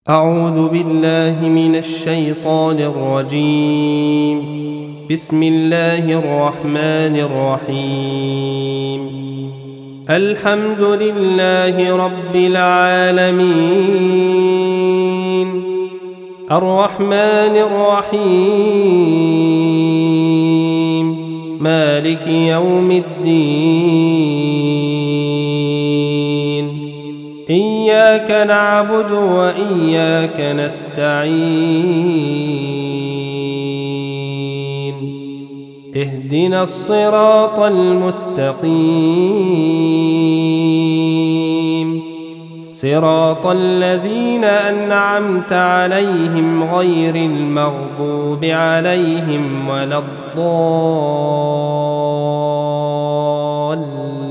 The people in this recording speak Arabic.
أعوذ بالله من الشيطان الرجيم. بسم الله الرحمن الرحيم. الحمد لله رب العالمين الرحمن الرحيم مالك يوم الدين. إياك نعبد وإياك نستعين. اهدنا الصراط المستقيم صراط الذين أنعمت عليهم غير المغضوب عليهم ولا الضالين.